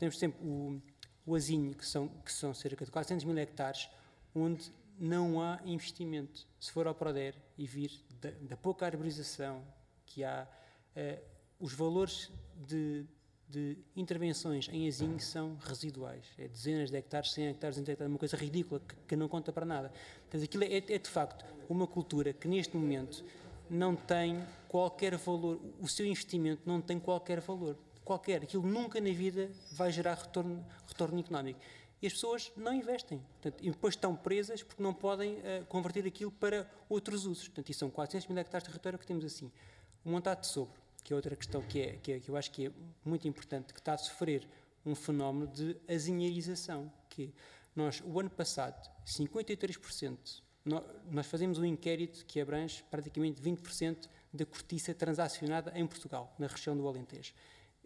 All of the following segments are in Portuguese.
temos sempre o Azinho, que são cerca de 400 mil hectares, onde não há investimento. Se for ao Proder e vir da pouca arborização que há, os valores de intervenções em Azinho são residuais. É dezenas de hectares, 100 hectares, 100 hectares, uma coisa ridícula que não conta para nada. Portanto, aquilo é de facto uma cultura que neste momento não tem qualquer valor, o seu investimento não tem qualquer valor. Aquilo nunca na vida vai gerar retorno económico. E as pessoas não investem. Portanto, e depois estão presas porque não podem converter aquilo para outros usos. Portanto, e são 400 mil hectares de território que temos assim. O montado de sobre, que é outra questão que eu acho que é muito importante, que está a sofrer um fenómeno de azinheirização, que nós, o ano passado, 53%, nós fazemos um inquérito que abrange praticamente 20% da cortiça transacionada em Portugal, na região do Alentejo.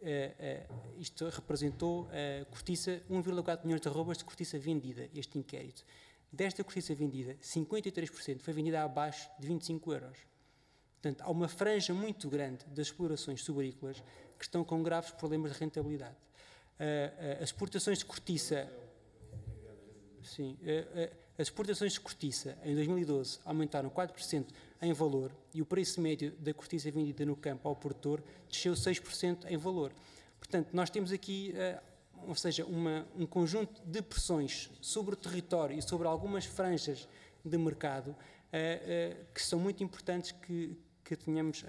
Isto representou cortiça, 1,4 milhões de arrobas de cortiça vendida, este inquérito. Desta cortiça vendida, 53% foi vendida abaixo de 25 euros. Portanto, há uma franja muito grande das explorações subarícolas que estão com graves problemas de rentabilidade. As exportações de cortiça... Sim, as exportações de cortiça em 2012 aumentaram 4% em valor e o preço médio da cortiça vendida no campo ao produtor desceu 6% em valor. Portanto, nós temos aqui, ou seja, um conjunto de pressões sobre o território e sobre algumas franjas de mercado que são muito importantes que tenhamos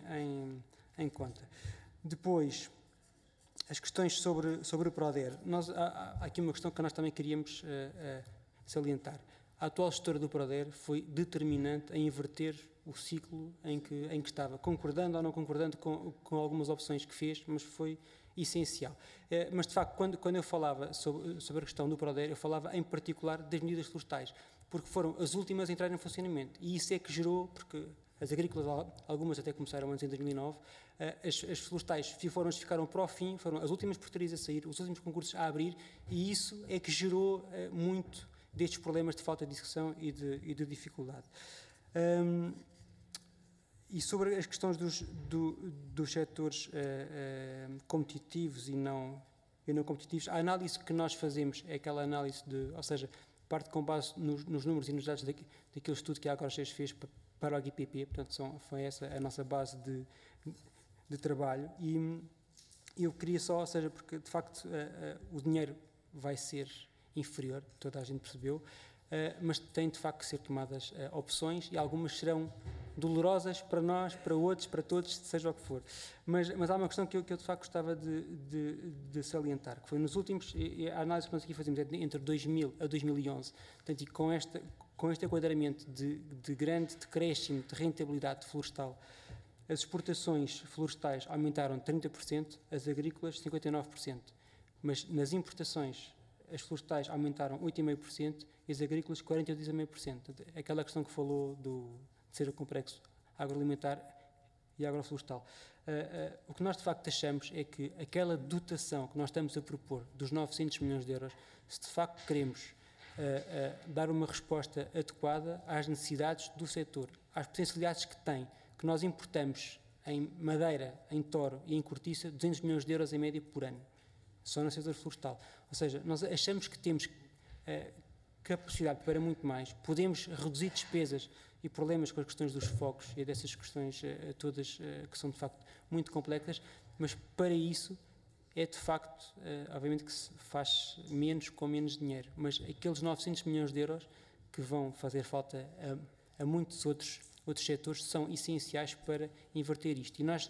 em conta. Depois, as questões sobre o Proder. Há aqui uma questão que nós também queríamos salientar. A atual gestora do Proder foi determinante em inverter o ciclo em que estava, concordando ou não concordando com algumas opções que fez, mas foi essencial. Mas, de facto, quando eu falava sobre a questão do Proder, eu falava em particular das medidas florestais, porque foram as últimas a entrar em funcionamento. E isso é que gerou, porque as agrícolas, algumas até começaram antes em 2009, as florestais ficaram para o fim, foram as últimas portarias a sair, os últimos concursos a abrir, e isso é que gerou muito destes problemas de falta de execução e de dificuldade. E sobre as questões dos setores competitivos e não competitivos, a análise que nós fazemos é aquela análise ou seja, parte com base nos números e nos dados daquele estudo que a AgroSES fez para o HIPP, portanto foi essa a nossa base de trabalho, e eu queria só, ou seja, porque de facto o dinheiro vai ser inferior, toda a gente percebeu, mas tem de facto que ser tomadas opções e algumas serão dolorosas para nós, para outros, para todos, seja o que for. Mas há uma questão que eu de facto gostava de salientar, que foi nos últimos, a análise que nós aqui fazemos é entre 2000 a 2011, portanto, e com este enquadramento de grande decréscimo de rentabilidade florestal, as exportações florestais aumentaram 30%, as agrícolas 59%, mas nas importações as florestais aumentaram 8,5% e as agrícolas 42,5%. Aquela questão que falou de ser o complexo agroalimentar e agroflorestal. O que nós de facto achamos é que aquela dotação que nós estamos a propor dos 900 milhões de euros, se de facto queremos dar uma resposta adequada às necessidades do setor, às potencialidades que tem, que nós importamos em madeira, em toro e em cortiça 200 milhões de euros em média por ano, só no setor florestal. Ou seja, nós achamos que temos capacidade para muito mais, podemos reduzir despesas e problemas com as questões dos focos e dessas questões todas que são de facto muito complexas, mas para isso é de facto, obviamente que se faz menos com menos dinheiro, mas aqueles 900 milhões de euros que vão fazer falta a muitos outros setores são essenciais para inverter isto. E nós,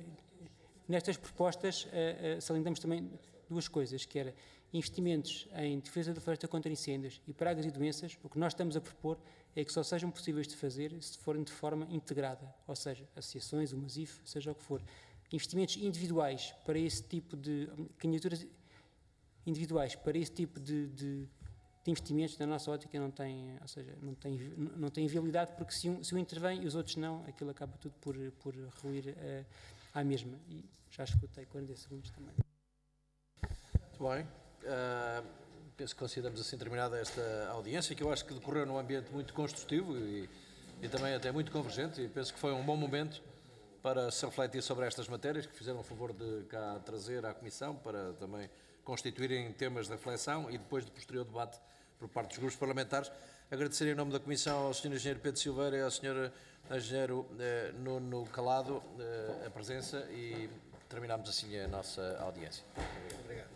nestas propostas, salientamos também duas coisas, que era investimentos em defesa da floresta contra incêndios e pragas e doenças. O que nós estamos a propor é que só sejam possíveis de fazer se forem de forma integrada, ou seja, associações, o MASIF, seja o que for. Investimentos individuais para esse tipo de candidaturas individuais para esse tipo de investimentos, na nossa ótica, não tem, ou seja, não tem viabilidade, porque se um intervém e os outros não, aquilo acaba tudo por ruir à mesma. E já escutei 40 segundos também. Muito bem. Penso que consideramos assim terminada esta audiência, que eu acho que decorreu num ambiente muito construtivo e também até muito convergente, e penso que foi um bom momento para se refletir sobre estas matérias, que fizeram o favor de cá trazer à Comissão, para também constituírem temas de reflexão e depois de posterior debate por parte dos grupos parlamentares. Agradecer em nome da Comissão ao Sr. Engenheiro Pedro Silveira e ao Sr. Engenheiro Nuno Calado a presença e terminamos assim a nossa audiência. Obrigado.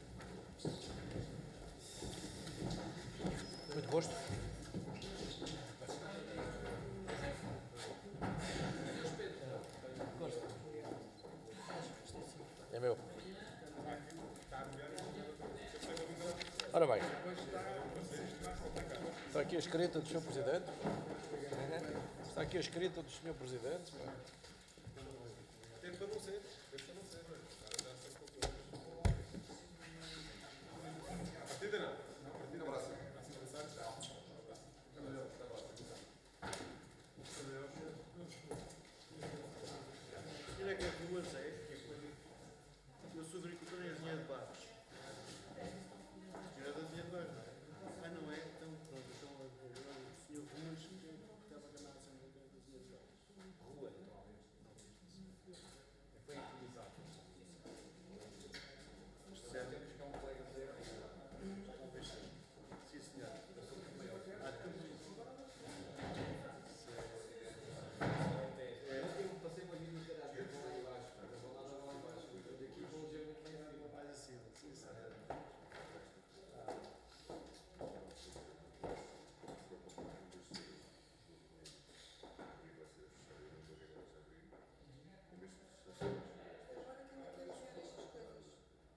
Muito gosto. É meu. Ora bem, está aqui a escrita do Sr. Presidente. Está aqui a escrita do Sr. Presidente.